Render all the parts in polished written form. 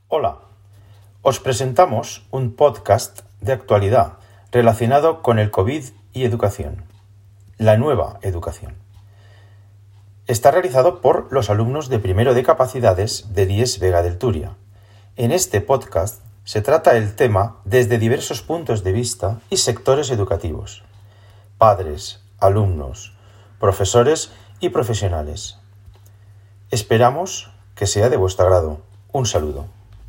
Hola, os presentamos un podcast de actualidad relacionado con el COVID y educación, la nueva educación. Está realizado por los alumnos de primero de capacidades de IES Vega del Turia. En este podcast se trata el tema desde diversos puntos de vista y sectores educativos: padres, alumnos, profesores y profesionales. Esperamos que sea de vuestro agrado. Un saludo.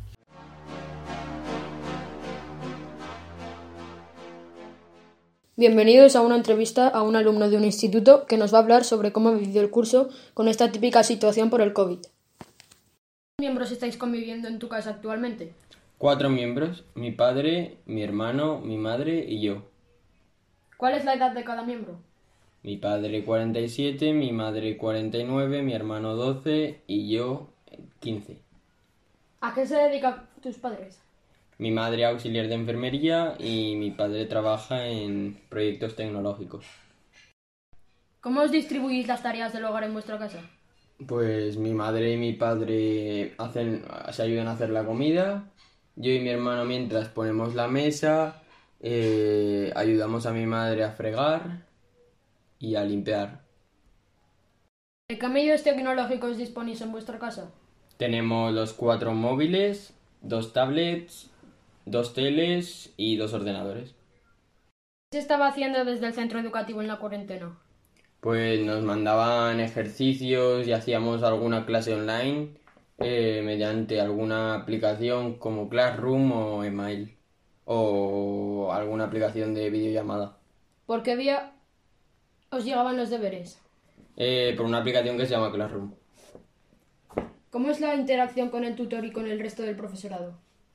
Bienvenidos a una entrevista a un alumno de un instituto que nos va a hablar sobre cómo ha vivido el curso con esta típica situación por el COVID. ¿Cuántos miembros estáis conviviendo en tu casa actualmente? 4 miembros, mi padre, mi hermano, mi madre y yo. ¿Cuál es la edad de cada miembro? Mi padre 47, mi madre 49, mi hermano 12 y yo 15. ¿A qué se dedican tus padres? Mi madre auxiliar de enfermería y mi padre trabaja en proyectos tecnológicos. ¿Cómo os distribuís las tareas del hogar en vuestra casa? Pues mi madre y mi padre se ayudan a hacer la comida. Yo y mi hermano mientras ponemos la mesa, ayudamos a mi madre a fregar y a limpiar. ¿De qué medios tecnológicos disponéis en vuestra casa? Tenemos los 4 móviles, 2 tablets, 2 teles y 2 ordenadores. ¿Qué se estaba haciendo desde el centro educativo en la cuarentena? Pues nos mandaban ejercicios y hacíamos alguna clase online mediante alguna aplicación como Classroom o Email o alguna aplicación de videollamada. ¿Por qué vía os llegaban los deberes? Por una aplicación que se llama Classroom. ¿Cómo es la interacción con el tutor y con el resto del profesorado?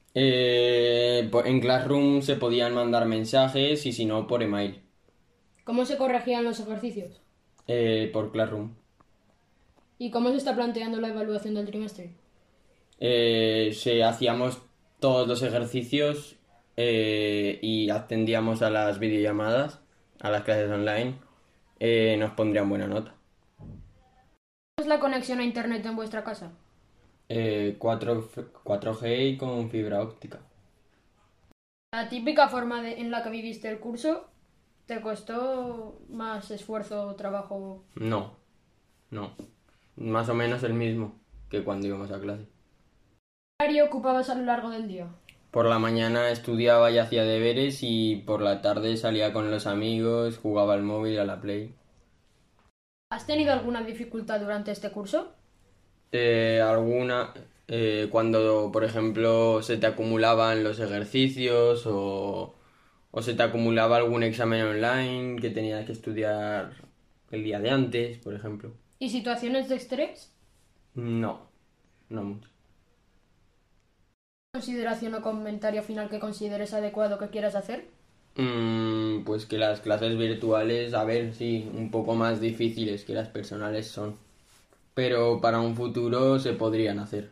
En Classroom se podían mandar mensajes y si no por email. ¿Cómo se corregían los ejercicios? Por Classroom. ¿Y cómo se está planteando la evaluación del trimestre? Hacíamos todos los ejercicios y atendíamos a las videollamadas, a las clases online, nos pondrían buena nota. ¿Cómo es la conexión a internet en vuestra casa? 4G y con fibra óptica. ¿La típica forma en la que viviste el curso te costó más esfuerzo o trabajo? No. Más o menos el mismo que cuando íbamos a clase. ¿Qué horario ocupabas a lo largo del día? Por la mañana estudiaba y hacía deberes y por la tarde salía con los amigos, jugaba al móvil, a la Play. ¿Has tenido alguna dificultad durante este curso? Cuando, por ejemplo, se te acumulaban los ejercicios o se te acumulaba algún examen online que tenías que estudiar el día de antes, por ejemplo. ¿Y situaciones de estrés? No mucho. ¿Consideración o comentario final que consideres adecuado que quieras hacer? Pues que las clases virtuales, a ver, sí, un poco más difíciles que las personales son. Pero para un futuro se podrían hacer.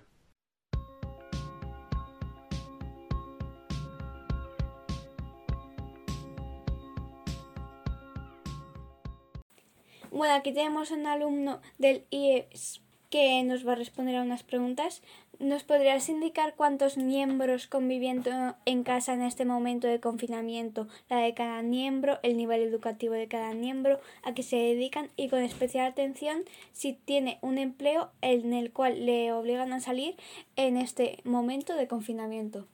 Bueno, aquí tenemos un alumno del IES que nos va a responder a unas preguntas. ¿Nos podrías indicar cuántos miembros conviviendo en casa en este momento de confinamiento, la de cada miembro, el nivel educativo de cada miembro, a qué se dedican y con especial atención si tiene un empleo en el cual le obligan a salir en este momento de confinamiento?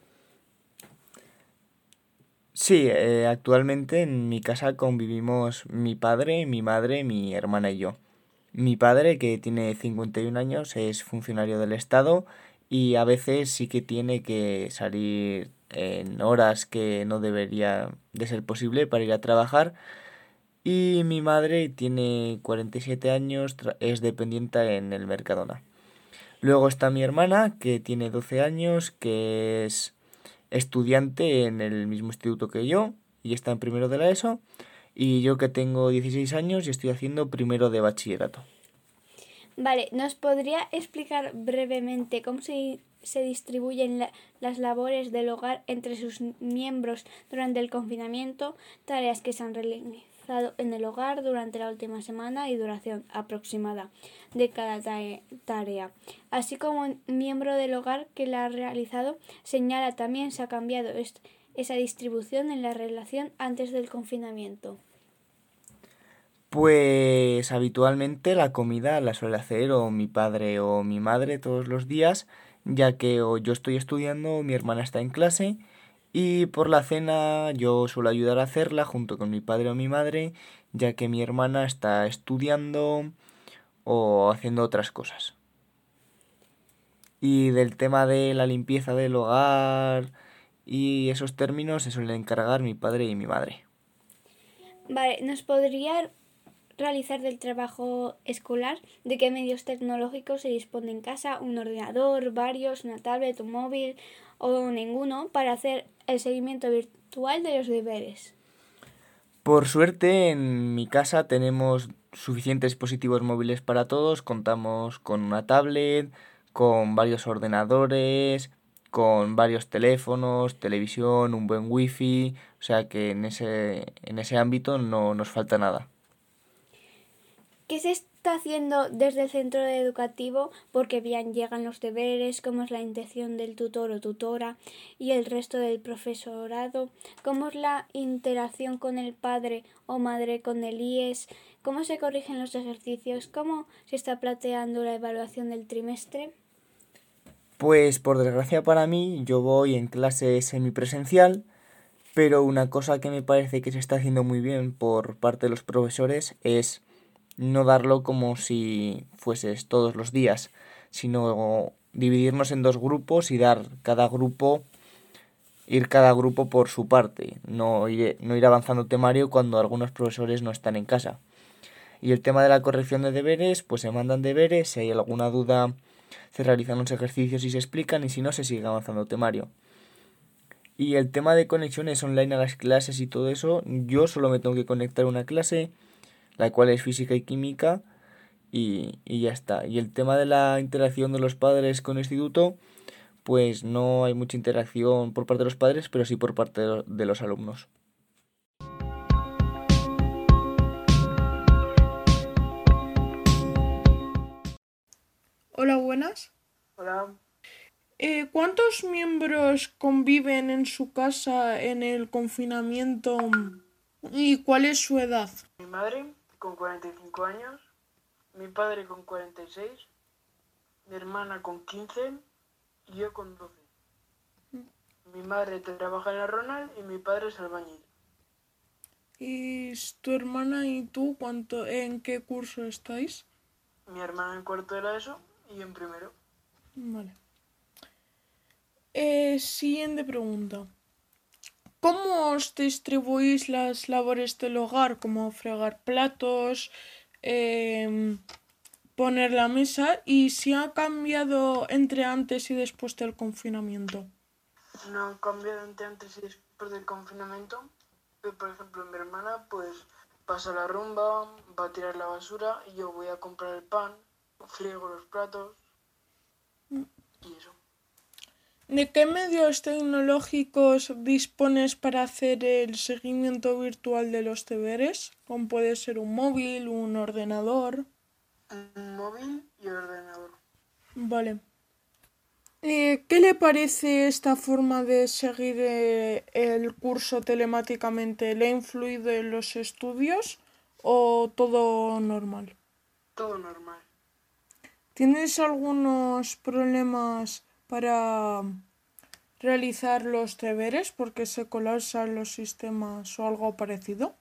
Sí, actualmente en mi casa convivimos mi padre, mi madre, mi hermana y yo. Mi padre, que tiene 51 años, es funcionario del Estado y a veces sí que tiene que salir en horas que no debería de ser posible para ir a trabajar. Y mi madre tiene 47 años, es dependiente en el Mercadona. Luego está mi hermana, que tiene 12 años, que es estudiante en el mismo instituto que yo y está en primero de la ESO, y yo que tengo 16 años y estoy haciendo primero de bachillerato. Vale, ¿nos podría explicar brevemente cómo se distribuyen las labores del hogar entre sus miembros durante el confinamiento, tareas que se han realizado en el hogar durante la última semana y duración aproximada de cada tarea. Así como el miembro del hogar que la ha realizado señala también se ha cambiado esa distribución en la relación antes del confinamiento. Pues habitualmente la comida la suele hacer o mi padre o mi madre todos los días, ya que o yo estoy estudiando o mi hermana está en clase, y por la cena yo suelo ayudar a hacerla junto con mi padre o mi madre, ya que mi hermana está estudiando o haciendo otras cosas. Y del tema de la limpieza del hogar y esos términos se suelen encargar mi padre y mi madre. Vale, ¿nos podría realizar del trabajo escolar? ¿De qué medios tecnológicos se dispone en casa? ¿Un ordenador, varios, una tablet, un móvil o ninguno para hacer el seguimiento virtual de los deberes? Por suerte, en mi casa tenemos suficientes dispositivos móviles para todos. Contamos con una tablet, con varios ordenadores, con varios teléfonos, televisión, un buen wifi. O sea que en ese ámbito no nos falta nada. ¿Qué se está haciendo desde el centro educativo? Porque bien llegan los deberes, cómo es la intención del tutor o tutora y el resto del profesorado, cómo es la interacción con el padre o madre con el IES, cómo se corrigen los ejercicios, cómo se está planteando la evaluación del trimestre. Pues por desgracia para mí, yo voy en clase semipresencial, pero una cosa que me parece que se está haciendo muy bien por parte de los profesores es no darlo como si fueses todos los días, sino dividirnos en dos grupos y ir cada grupo por su parte, no ir avanzando temario cuando algunos profesores no están en casa. Y el tema de la corrección de deberes, pues se mandan deberes, si hay alguna duda se realizan los ejercicios y se explican, y si no se sigue avanzando temario. Y el tema de conexiones online a las clases y todo eso, yo solo me tengo que conectar a una clase, la cual es física y química, y ya está. Y el tema de la interacción de los padres con el instituto, pues no hay mucha interacción por parte de los padres, pero sí por parte de los alumnos. Hola, buenas. Hola, ¿Cuántos miembros conviven en su casa en el confinamiento y cuál es su edad? Mi madre con 45 años, mi padre con 46, mi hermana con 15 y yo con 12. Mi madre trabaja en la Ronald y mi padre es albañil. ¿Y tu hermana y tú en qué curso estáis? Mi hermana en cuarto de la ESO y yo en primero. Vale. Siguiente pregunta. ¿Cómo os distribuís las labores del hogar, como fregar platos, poner la mesa, y si ha cambiado entre antes y después del confinamiento? No han cambiado entre antes y después del confinamiento. Pero, por ejemplo, mi hermana pues pasa la rumba, va a tirar la basura y yo voy a comprar el pan, friego los platos y eso. ¿De qué medios tecnológicos dispones para hacer el seguimiento virtual de los deberes? Como puede ser un móvil, un ordenador. Un móvil y ordenador. Vale. ¿Qué le parece esta forma de seguir el curso telemáticamente? ¿Le ha influido en los estudios o todo normal? Todo normal. ¿Tienes algunos problemas para realizar los deberes porque se colapsan los sistemas o algo parecido?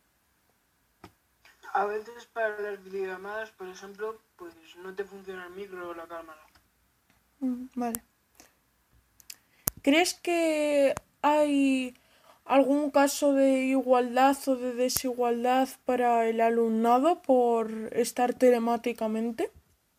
A veces para las videollamadas, por ejemplo, pues no te funciona el micro o la cámara. Vale. ¿Crees que hay algún caso de igualdad o de desigualdad para el alumnado por estar telemáticamente?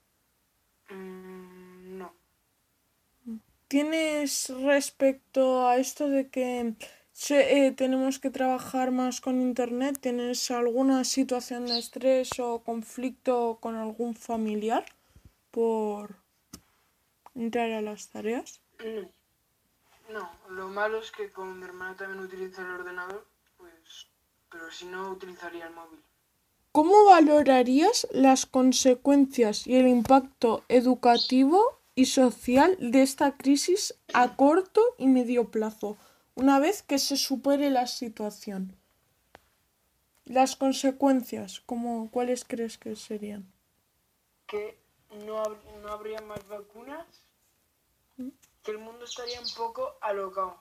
No. ¿Tienes respecto a esto de que tenemos que trabajar más con internet? ¿Tienes alguna situación de estrés o conflicto con algún familiar por entrar a las tareas? No, lo malo es que como mi hermana también utiliza el ordenador, pues pero si no utilizaría el móvil. ¿Cómo valorarías las consecuencias y el impacto educativo y social de esta crisis a corto y medio plazo, una vez que se supere la situación? Las consecuencias, ¿cuáles crees que serían? Que no habría más vacunas, que el mundo estaría un poco alocado.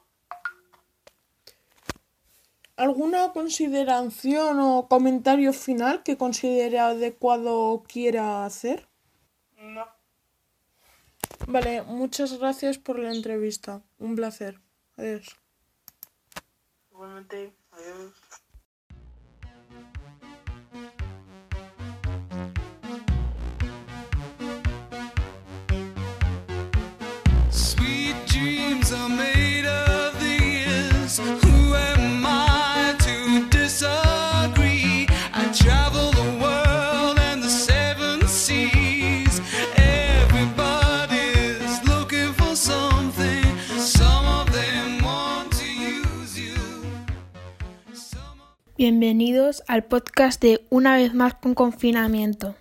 ¿Alguna consideración o comentario final que considere adecuado o quiera hacer? No. Vale, muchas gracias por la entrevista. Un placer. Adiós. Igualmente, adiós. Sweet dreams are made of these. Who am I to disagree? I travel the world and the seven seas. Everybody's looking for something. Some of them want to use you. Bienvenidos al podcast de Una vez más con confinamiento.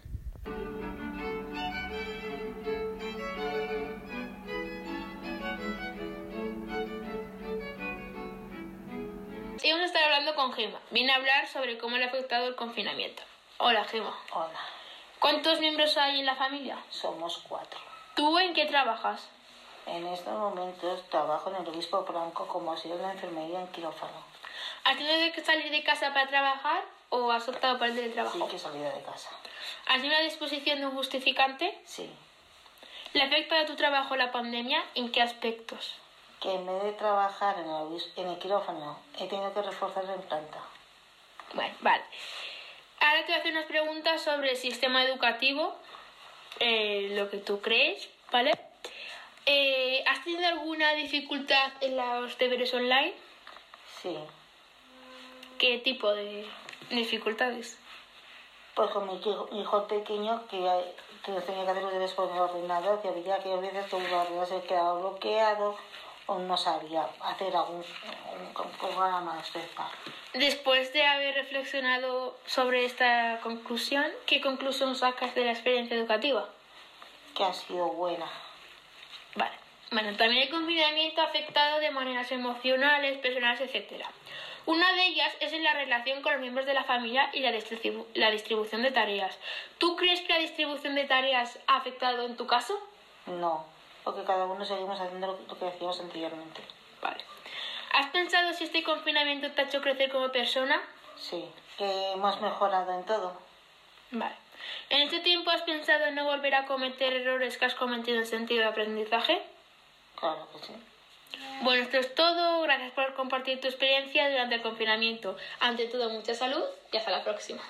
Hoy vamos a estar hablando con Gema. Viene a hablar sobre cómo le ha afectado el confinamiento. Hola, Gema. Hola, ¿Cuántos miembros hay en la familia? somos 4. ¿Tú en qué trabajas? En estos momentos trabajo en el Obispo Blanco como auxiliar de enfermería en quirófano. ¿Has tenido que salir de casa para trabajar o has optado por el Sí teletrabajo? que he salido de casa. ¿Has tenido la disposición de un justificante? Sí, ¿Le afecta a tu trabajo la pandemia? ¿En qué aspectos? que en vez de trabajar en el quirófano he tenido que reforzar en planta. Bueno, vale. Ahora te voy a hacer unas preguntas sobre el sistema educativo, lo que tú crees, ¿vale? ¿Has tenido alguna dificultad en los deberes online? Sí, ¿Qué tipo de dificultades? pues con mi hijo pequeño que tenía que hacer los deberes por el ordenador, que había que a veces que el ordenador se quedaba bloqueado o no sabía hacer algún programa especial. Después de haber reflexionado sobre esta conclusión, ¿qué conclusión sacas de la experiencia educativa? Que ha sido buena. Vale. Bueno, también el confinamiento ha afectado de maneras emocionales, personales, etc. Una de ellas es en la relación con los miembros de la familia y la distribución de tareas. ¿Tú crees que la distribución de tareas ha afectado en tu caso? No, porque cada uno seguimos haciendo lo que hacíamos anteriormente. Vale. ¿Has pensado si este confinamiento te ha hecho crecer como persona? Sí, que hemos mejorado en todo. Vale. ¿En este tiempo has pensado en no volver a cometer errores que has cometido en sentido de aprendizaje? Claro que sí. Bueno, esto es todo. Gracias por compartir tu experiencia durante el confinamiento. Ante todo, mucha salud y hasta la próxima.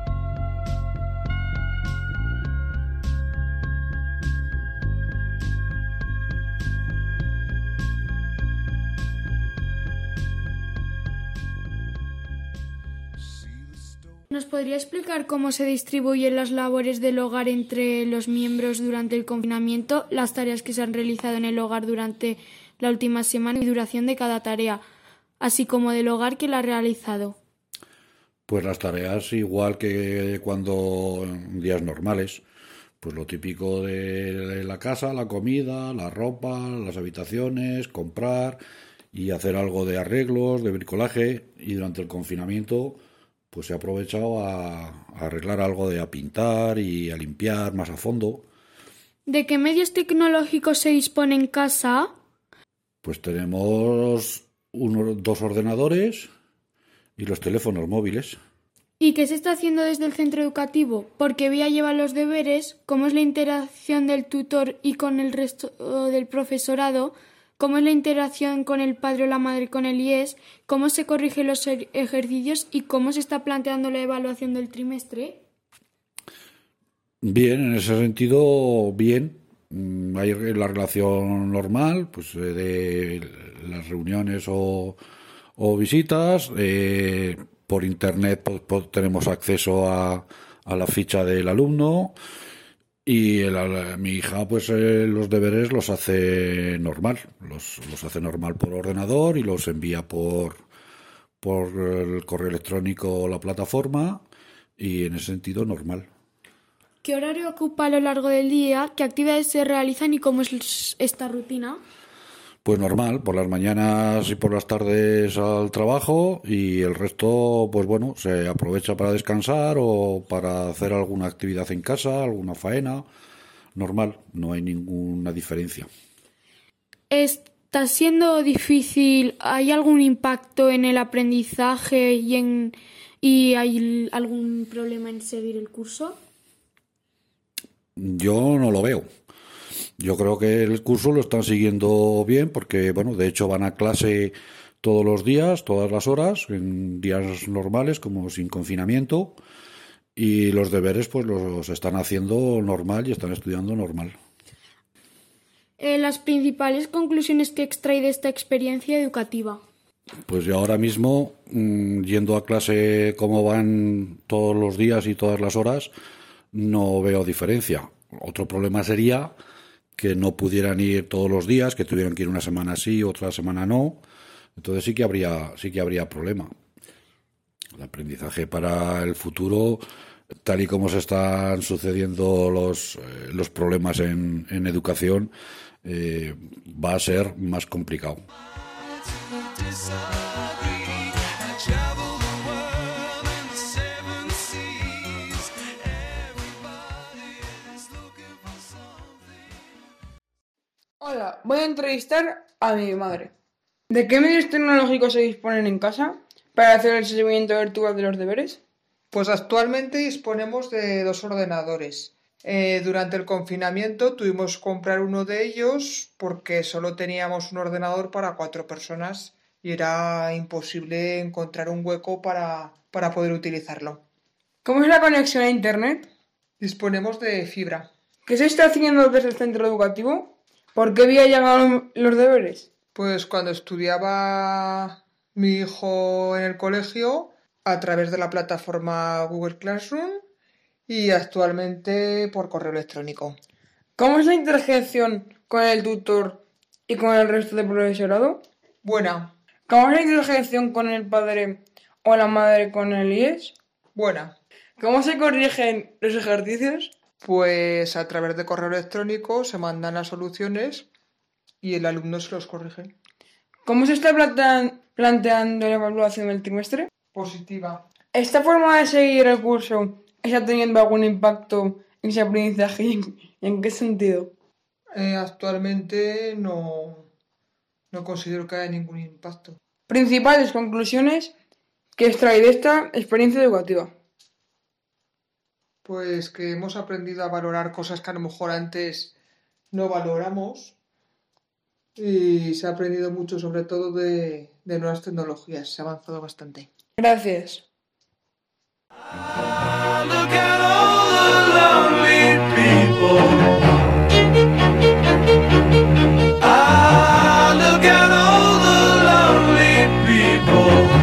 ¿Nos podría explicar cómo se distribuyen las labores del hogar entre los miembros durante el confinamiento, las tareas que se han realizado en el hogar durante la última semana y duración de cada tarea, así como del hogar que la ha realizado? Pues las tareas igual que cuando en días normales, pues lo típico de la casa, la comida, la ropa, las habitaciones, comprar y hacer algo de arreglos, de bricolaje, y durante el confinamiento pues se ha aprovechado a arreglar algo, a pintar y a limpiar más a fondo. ¿De qué medios tecnológicos se dispone en casa? Pues tenemos 2 ordenadores y los teléfonos móviles. ¿Y qué se está haciendo desde el centro educativo? Porque Vía lleva los deberes, cómo es la interacción del tutor y con el resto del profesorado, cómo es la interacción con el padre o la madre con el IES, cómo se corrigen los ejercicios y cómo se está planteando la evaluación del trimestre. Bien, en ese sentido, bien. Hay la relación normal, pues de las reuniones o visitas. Por internet pues, tenemos acceso a la ficha del alumno. Y mi hija, pues los deberes los hace normal, los hace normal por ordenador y los envía por por el correo electrónico o la plataforma y en ese sentido normal. ¿Qué horario ocupa a lo largo del día? ¿Qué actividades se realizan y cómo es esta rutina? Pues normal, por las mañanas y por las tardes al trabajo y el resto, pues bueno, se aprovecha para descansar o para hacer alguna actividad en casa, alguna faena. Normal, no hay ninguna diferencia. ¿Está siendo difícil? ¿Hay algún impacto en el aprendizaje y hay algún problema en seguir el curso? Yo no lo veo. Yo creo que el curso lo están siguiendo bien porque, bueno, de hecho van a clase todos los días, todas las horas, en días normales, como sin confinamiento, y los deberes pues los están haciendo normal y están estudiando normal. Las principales conclusiones que extrae de esta experiencia educativa. Pues yo ahora mismo, yendo a clase como van todos los días y todas las horas, no veo diferencia. Otro problema sería que no pudieran ir todos los días, que tuvieran que ir una semana sí, otra semana no. Entonces sí que habría problema. El aprendizaje para el futuro, tal y como se están sucediendo los problemas en educación, va a ser más complicado. Hola, voy a entrevistar a mi madre. ¿De qué medios tecnológicos se disponen en casa para hacer el seguimiento virtual de los deberes? Pues actualmente disponemos de 2 ordenadores. Durante el confinamiento tuvimos que comprar uno de ellos porque solo teníamos un ordenador para 4 personas y era imposible encontrar un hueco para poder utilizarlo. ¿Cómo es la conexión a Internet? Disponemos de fibra. ¿Qué se está haciendo desde el centro educativo? ¿Por qué vía llegan los deberes? Pues cuando estudiaba mi hijo en el colegio, a través de la plataforma Google Classroom y actualmente por correo electrónico. ¿Cómo es la interacción con el tutor y con el resto del profesorado? Buena. ¿Cómo es la interacción con el padre o la madre con el IES? Buena. ¿Cómo se corrigen los ejercicios? Pues a través de correo electrónico se mandan las soluciones y el alumno se los corrige. ¿Cómo se está planteando la evaluación del trimestre? Positiva. ¿Esta forma de seguir el curso está teniendo algún impacto en ese aprendizaje y en qué sentido? Actualmente no considero que haya ningún impacto. Principales conclusiones que extrae de esta experiencia educativa. Pues que hemos aprendido a valorar cosas que a lo mejor antes no valoramos y se ha aprendido mucho sobre todo de nuevas tecnologías, se ha avanzado bastante. Gracias. Look at all the lonely people. Look at all the lonely people.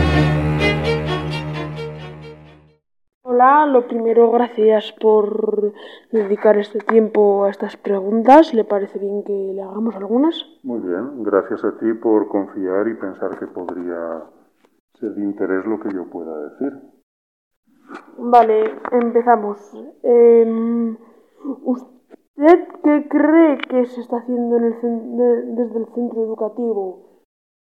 Hola, lo primero, gracias por dedicar este tiempo a estas preguntas. ¿Le parece bien que le hagamos algunas? Muy bien, gracias a ti por confiar y pensar que podría ser de interés lo que yo pueda decir. Vale, empezamos. ¿Usted qué cree que se está haciendo desde el centro educativo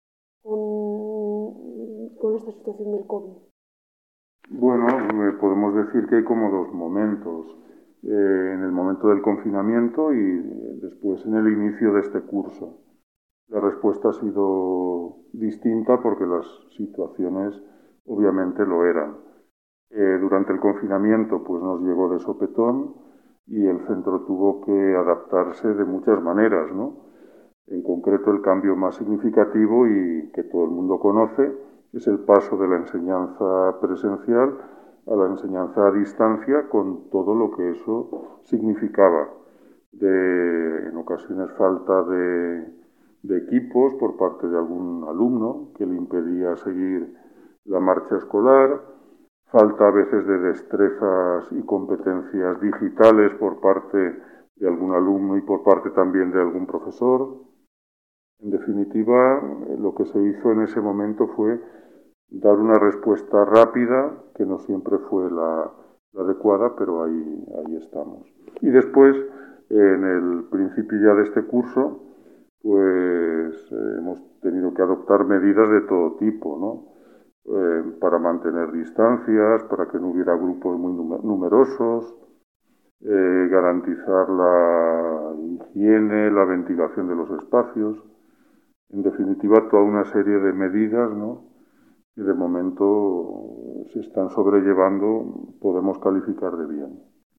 con esta situación del COVID? Bueno, podemos decir que hay como 2 momentos. En el momento del confinamiento y después en el inicio de este curso. La respuesta ha sido distinta porque las situaciones obviamente lo eran. Durante el confinamiento pues nos llegó de sopetón y el centro tuvo que adaptarse de muchas maneras, ¿no? En concreto el cambio más significativo y que todo el mundo conoce es el paso de la enseñanza presencial a la enseñanza a distancia con todo lo que eso significaba. En ocasiones falta de equipos por parte de algún alumno que le impedía seguir la marcha escolar, falta a veces de destrezas y competencias digitales por parte de algún alumno y por parte también de algún profesor. En definitiva, lo que se hizo en ese momento fue dar una respuesta rápida, que no siempre fue la adecuada, pero ahí estamos. Y después, en el principio ya de este curso, pues hemos tenido que adoptar medidas de todo tipo, ¿no? Para mantener distancias, para que no hubiera grupos muy numerosos, garantizar la higiene, la ventilación de los espacios, en definitiva toda una serie de medidas, ¿no?, que de momento se están sobrellevando, podemos calificar de bien.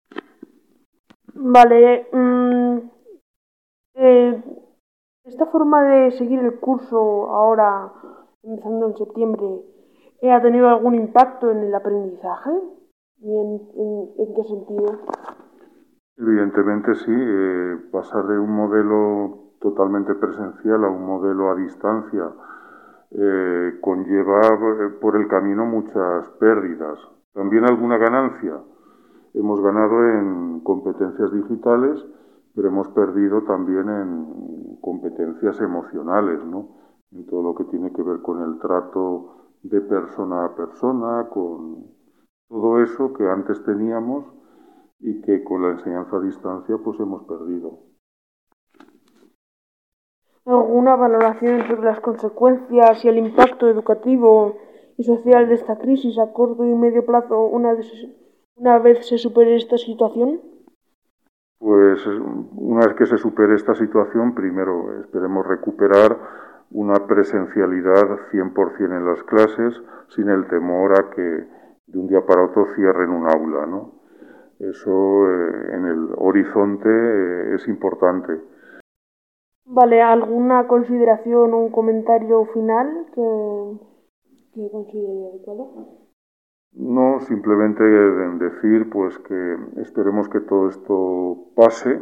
Vale, esta forma de seguir el curso ahora, empezando en septiembre, ¿ha tenido algún impacto en el aprendizaje? ¿Y en qué sentido? Evidentemente sí, pasar de un modelo totalmente presencial a un modelo a distancia conlleva por el camino muchas pérdidas. También alguna ganancia. Hemos ganado en competencias digitales, pero hemos perdido también en competencias emocionales, ¿no? En todo lo que tiene que ver con el trato de persona a persona, con todo eso que antes teníamos y que con la enseñanza a distancia pues hemos perdido. ¿Alguna valoración sobre las consecuencias y el impacto educativo y social de esta crisis a corto y medio plazo una vez se supere esta situación? Pues una vez que se supere esta situación, primero esperemos recuperar una presencialidad 100% en las clases, sin el temor a que de un día para otro cierren un aula, ¿no? Eso en el horizonte es importante. Vale, ¿alguna consideración o un comentario final que considere adecuado? No, simplemente decir pues que esperemos que todo esto pase,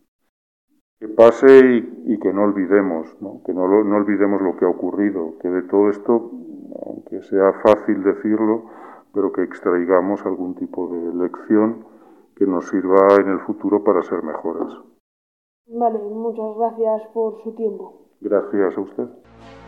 y que no olvidemos, ¿no? Que no olvidemos lo que ha ocurrido, que de todo esto, aunque sea fácil decirlo, pero que extraigamos algún tipo de lección que nos sirva en el futuro para ser mejores. Vale, muchas gracias por su tiempo. Gracias a usted.